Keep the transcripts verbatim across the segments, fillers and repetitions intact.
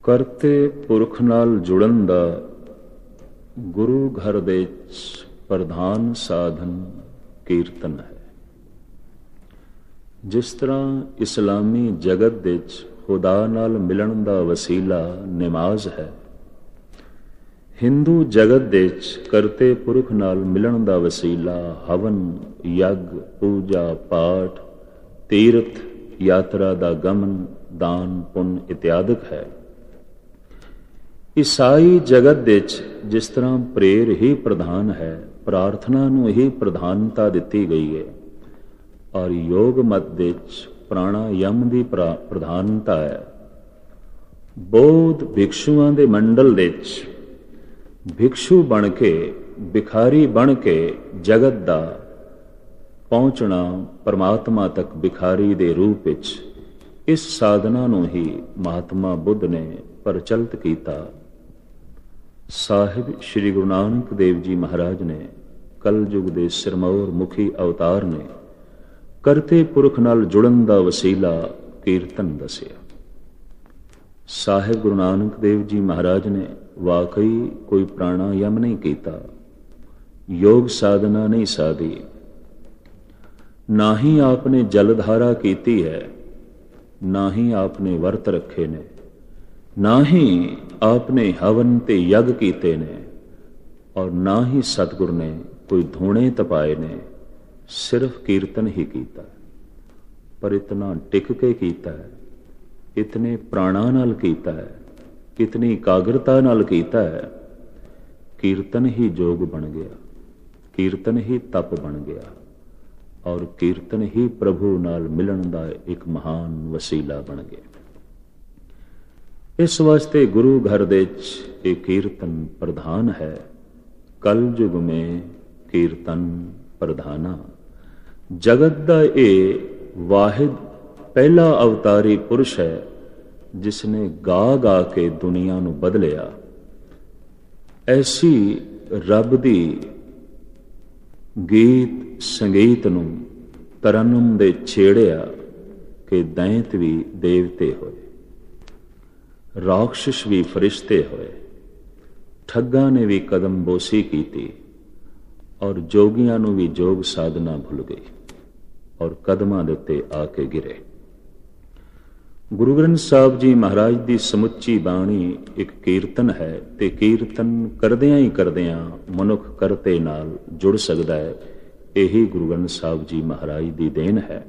ਕਰਤੇ ਪੁਰਖ ਨਾਲ ਜੁੜਨ ਦਾ ਗੁਰੂ ਘਰ ਦੇ ਪ੍ਰਧਾਨ ਸਾਧਨ ਕੀਰਤਨ ਹੈ। ਜਿਸ ਤਰ੍ਹਾਂ ਇਸਲਾਮੀ ਜਗਤ ਵਿੱਚ ਖੁਦਾ ਨਾਲ ਮਿਲਣ ਦਾ ਵਸੀਲਾ ਨਮਾਜ਼ ਹੈ, ਹਿੰਦੂ ਜਗਤ ਵਿੱਚ ਕਰਤੇ ਪੁਰਖ ਨਾਲ ਮਿਲਣ ਦਾ ਵਸੀਲਾ ਹਵਨ, ਯੱਗ, ਪੂਜਾ ਪਾਠ, ਤੀਰਥ ਯਾਤਰਾ ਦਾ ਗਮਨ, ਦਾਨ ਪੁੰਨ ਇਤਿਆਦਿਕ ਹੈ। ਈਸਾਈ ਜਗਤ ਵਿੱਚ ਜਿਸ ਤਰ੍ਹਾਂ ਪ੍ਰੇਰ ਹੀ ਪ੍ਰਧਾਨ ਹੈ, ਪ੍ਰਾਰਥਨਾ ਨੂੰ ਹੀ ਪ੍ਰਧਾਨਤਾ ਦਿੱਤੀ ਗਈ ਹੈ, ਔਰ ਯੋਗ ਮਤ ਵਿੱਚ ਪ੍ਰਾਣਾਯਮ ਦੀ ਪ੍ਰਧਾਨਤਾ ਹੈ। ਬੌਧ ਭਿਕਸ਼ੂਆਂ ਦੇ ਮੰਡਲ ਵਿੱਚ ਭਿਕਸ਼ੂ ਬਣ ਕੇ, ਭਿਖਾਰੀ ਬਣ ਕੇ ਜਗਤ ਦਾ ਪਹੁੰਚਣਾ ਪਰਮਾਤਮਾ ਤੱਕ ਭਿਖਾਰੀ ਦੇ ਰੂਪ ਵਿੱਚ, ਇਸ ਸਾਧਨਾ ਨੂੰ ਹੀ ਮਹਾਤਮਾ ਬੁੱਧ ਨੇ ਪ੍ਰਚਲਿਤ ਕੀਤਾ। ਸਾਹਿਬ ਸ਼੍ਰੀ ਗੁਰੂ ਨਾਨਕ ਦੇਵ ਜੀ ਮਹਾਰਾਜ ਨੇ ਕਲਯੁਗ ਦੇ ਸਿਰਮੌਰ ਮੁਖੀ ਅਵਤਾਰ ਨੇ ਕਰਤੇ ਪੁਰਖ ਨਾਲ ਜੁੜਨ ਦਾ ਵਸੀਲਾ ਕੀਰਤਨ ਦੱਸਿਆ। ਸਾਹਿਬ ਗੁਰੂ ਨਾਨਕ ਦੇਵ ਜੀ ਮਹਾਰਾਜ ਨੇ ਵਾਕਈ ਕੋਈ ਪ੍ਰਾਣਾਯਮ ਨਹੀਂ ਕੀਤਾ, ਯੋਗ ਸਾਧਨਾ ਨਹੀਂ ਸਾਧੀ, ਨਾ ਹੀ ਆਪਨੇ ਜਲਧਾਰਾ ਕੀਤੀ ਹੈ, ਨਾ ਹੀ ਆਪਨੇ ਵਰਤ ਰੱਖੇ ਨੇ, ਨਾ ਹੀ ਆਪਨੇ ਹਵਨ ਤੇ ਯੱਗ ਕੀਤੇ ਨੇ, ਔਰ ਨਾ ਹੀ ਸਤਿਗੁਰ ਨੇ ਕੋਈ ਧੂਣੇ ਤਪਾਏ ਨੇ। ਸਿਰਫ ਕੀਰਤਨ ਹੀ ਕੀਤਾ, ਪਰ ਇਤਨਾ ਟਿਕ ਕੇ ਕੀਤਾ ਹੈ, ਇਤਨੇ ਪ੍ਰਾਣਾਂ ਨਾਲ ਕੀਤਾ ਹੈ, ਇਤਨੀ ਇਕਾਗਰਤਾ ਨਾਲ ਕੀਤਾ ਹੈ। ਕੀਰਤਨ ਹੀ ਜੋਗ ਬਣ ਗਿਆ, ਕੀਰਤਨ ਹੀ ਤਪ ਬਣ ਗਿਆ, ਔਰ ਕੀਰਤਨ ਹੀ ਪ੍ਰਭੂ ਨਾਲ ਮਿਲਣ ਦਾ ਇੱਕ ਮਹਾਨ ਵਸੀਲਾ ਬਣ ਗਿਆ। ਇਸ ਵਾਸਤੇ ਗੁਰੂ ਘਰ ਦੇ ਵਿੱਚ ਇਹ ਕੀਰਤਨ ਪ੍ਰਧਾਨ ਹੈ। ਕਲਯੁਗ ਮੇਂ ਕੀਰਤਨ ਪ੍ਰਧਾਨਾ। ਜਗਤ ਦਾ ਇਹ ਵਾਹਿਦ ਪਹਿਲਾ ਅਵਤਾਰੀ ਪੁਰਸ਼ ਹੈ ਜਿਸ ਨੇ ਗਾ ਗਾ ਕੇ ਦੁਨੀਆ ਨੂੰ ਬਦਲਿਆ। ਐਸੀ ਰੱਬ ਦੀ ਗੀਤ ਸੰਗੀਤ ਨੂੰ ਤਰਨਮ ਦੇ ਛੇੜਿਆ ਕਿ ਦੈਂਤ ਵੀ ਦੇਵਤੇ ਹੋਏ, ਰਾਖਸ਼ ਵੀ ਫਰਿਸ਼ਤੇ ਹੋਏ, ਠੱਗਾਂ ਨੇ ਵੀ ਕਦਮ ਬੋਸੀ ਕੀਤੀ, ਔਰ ਜੋਗੀਆਂ ਨੂੰ ਵੀ ਜੋਗ ਸਾਧਨਾ ਭੁੱਲ ਗਈ, ਔਰ ਕਦਮਾਂ ਦੇ ਉੱਤੇ ਆ ਕੇ ਗਿਰੇ। ਗੁਰੂ ਗ੍ਰੰਥ ਸਾਹਿਬ ਜੀ ਮਹਾਰਾਜ ਦੀ ਸਮੁੱਚੀ ਬਾਣੀ ਇੱਕ ਕੀਰਤਨ ਹੈ, ਤੇ ਕੀਰਤਨ ਕਰਦਿਆਂ ਹੀ ਕਰਦਿਆਂ ਮਨੁੱਖ ਕਰਤੇ ਨਾਲ ਜੁੜ ਸਕਦਾ ਹੈ। ਇਹੀ ਗੁਰੂ ਗ੍ਰੰਥ ਸਾਹਿਬ ਜੀ ਮਹਾਰਾਜ ਦੀ ਦੇਣ ਹੈ।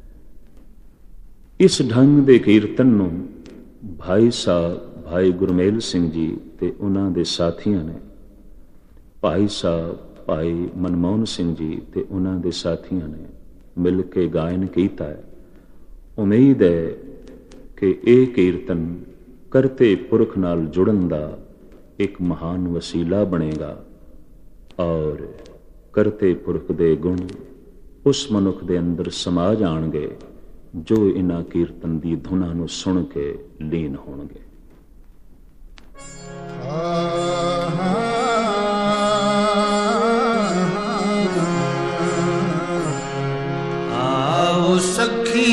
ਇਸ ਢੰਗ ਦੇ ਕੀਰਤਨ ਨੂੰ ਭਾਈ ਸਾਹਿਬ ਭਾਈ ਗੁਰਮੇਲ ਸਿੰਘ ਜੀ ਤੇ ਉਹਨਾਂ ਦੇ ਸਾਥੀਆਂ ਨੇ, ਭਾਈ ਸਾਹਿਬ ਭਾਈ ਮਨਮੋਹਨ ਸਿੰਘ ਜੀ ਤੇ ਉਹਨਾਂ ਦੇ ਸਾਥੀਆਂ ਨੇ ਮਿਲ ਕੇ ਗਾਇਨ ਕੀਤਾ ਹੈ। ਉਮੀਦ ਹੈ ਕਿ ਇਹ ਕੀਰਤਨ ਕਰਤੇ ਪੁਰਖ ਨਾਲ ਜੁੜਨ ਦਾ ਇੱਕ ਮਹਾਨ ਵਸੀਲਾ ਬਣੇਗਾ, ਔਰ ਕਰਤੇ ਪੁਰਖ ਦੇ ਗੁਣ ਉਸ ਮਨੁੱਖ ਦੇ ਅੰਦਰ ਸਮਾ ਜਾਣਗੇ ਜੋ ਇਹਨਾਂ ਕੀਰਤਨ ਦੀ ਧੁਨਾਂ ਨੂੰ ਸੁਣ ਕੇ ਲੀਨ ਹੋਣਗੇ। ਆਓ ਸਖੀ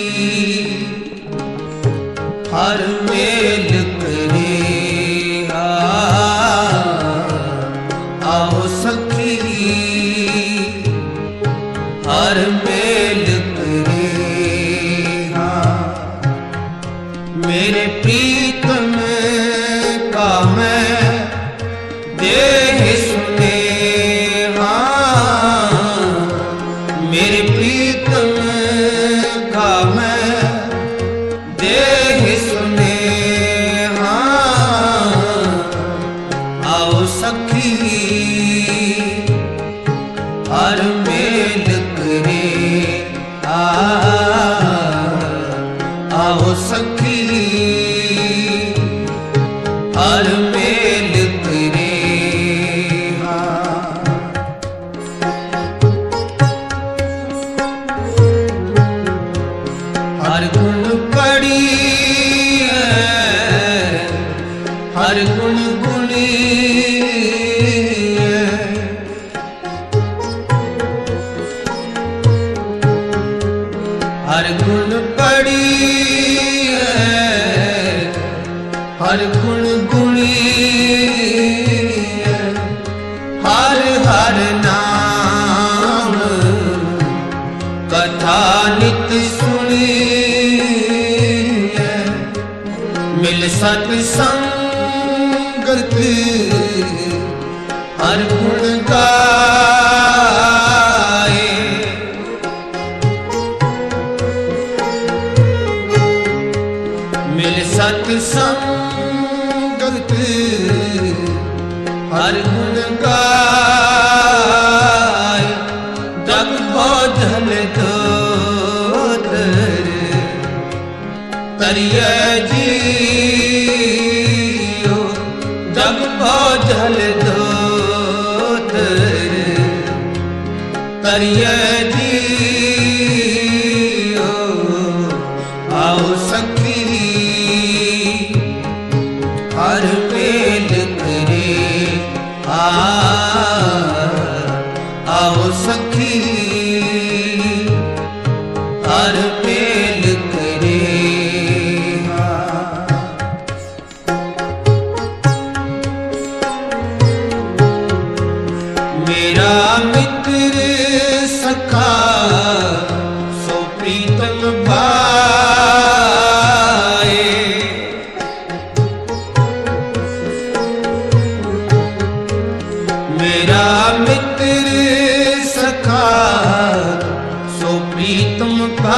ਹਰ ਮੇਲ ਕਰੇ, ਆਓ ਸਖੀ ਹਰ ਮੇਲ ਕਰੇ। ਮੇਰੇ ਪ੍ਰੀਤਮ ਕਾ ਮੈਂ ਦੇਹ ਸੁਨੇ, ਮੇਰੇ ਪ੍ਰੀਤਮ ਕਾ ਮੈਂ ਦੇਹ ਸੁਨੇ। ਆਓ ਸਖੀ ਹਰ ਮੇਲ ਕਰੇ, ਆਓ ਸਖੀ ਹਰ ਮੇਲ ਕਰੇ। ਹਰ ਗੁਣ ਪੜੀ ਹੈ, ਹਰ ਗੁਣ ਗੁਣੀ ਹੈ, ਹਰ ਗੁਣ ਪੜੀ ਹੈ, हर गुण गुणी हर हर नाम कथा नित सुनी मिल सत्संगत हर गुण गाए मिल सत्संगत हर गुण गाए जग बोझल दोतर तरिए जियो जग बोझल दोतर तरिए जियो आओ सखी हर मेल करे आ आओ सखी हर मेल करे मेरा मित्र सखा सो प्रीतम भाए मेरा मित्र सखा सो प्रीतम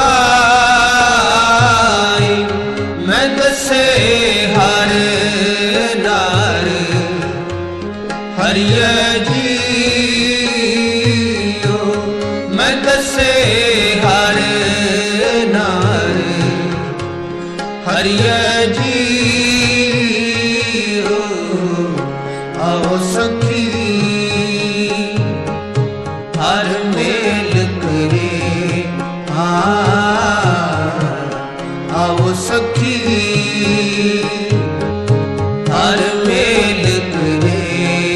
भाई मैं दसे हर नार हरिय जियो मैं दसे हर नार हरिय जियो आओ सखी हर मेल करे आ आओ सखी हर मेल करे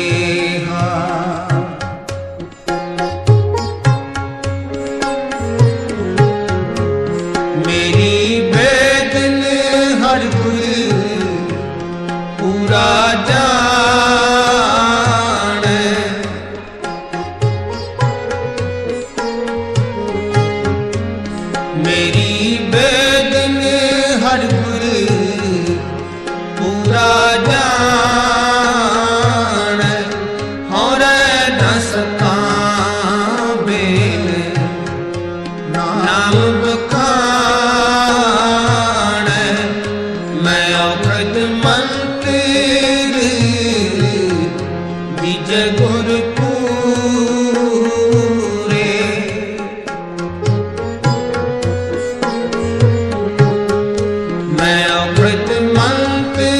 मेरी बेदन हर गुर पूरा जान मेरी बेदन हर गुर पूरा जान और न सकां बेन नाम बखान मैं औखद मंत्र बीज गुर पूरे मैं औखद मंत्र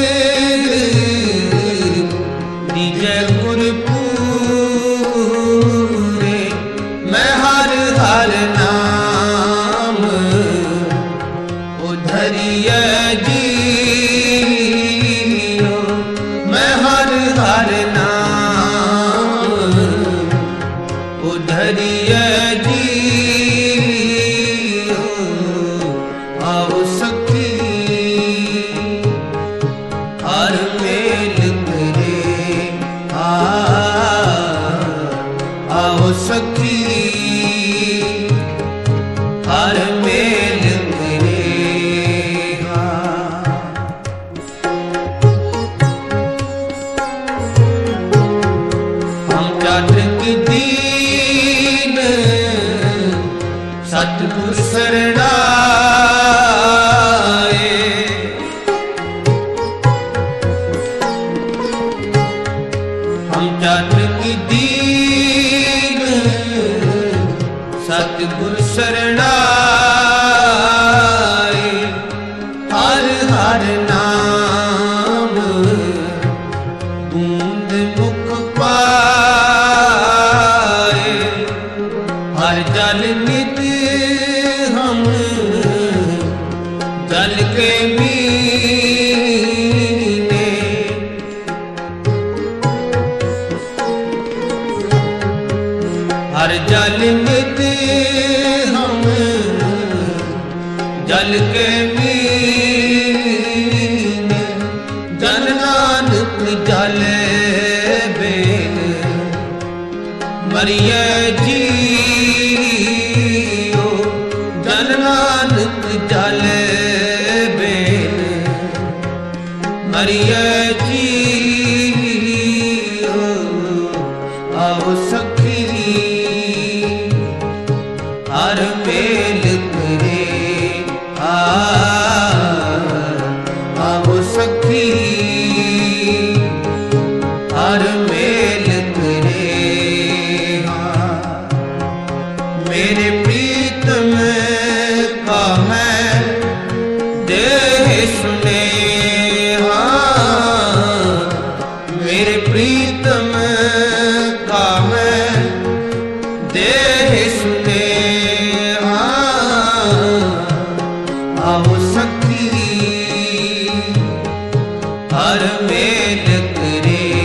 बीज गुर पूरे मैं हर हर नाम उधरिय जियो मैं हर हर नाम उधरिय जियो आओ सखी हर मेल करे आ आओ सखी हर मेल करे हम चातक दीन सतगुर शरणाए हम चातक दीन सतगुर शरणाए हर हर नाम बूंद मुख पाए हर जल नित हम जल के मीने जन नानक जाले बेन मरिए जियो जन नानक जाले बेन मरिए जियो आओ सखी हर मेल करे आ आओ सखी हर मेल करे मेरे प्रीतम का मैं देह सुने मेरे प्रीतम का मैं देह सुने आओ सखी हर मेल करे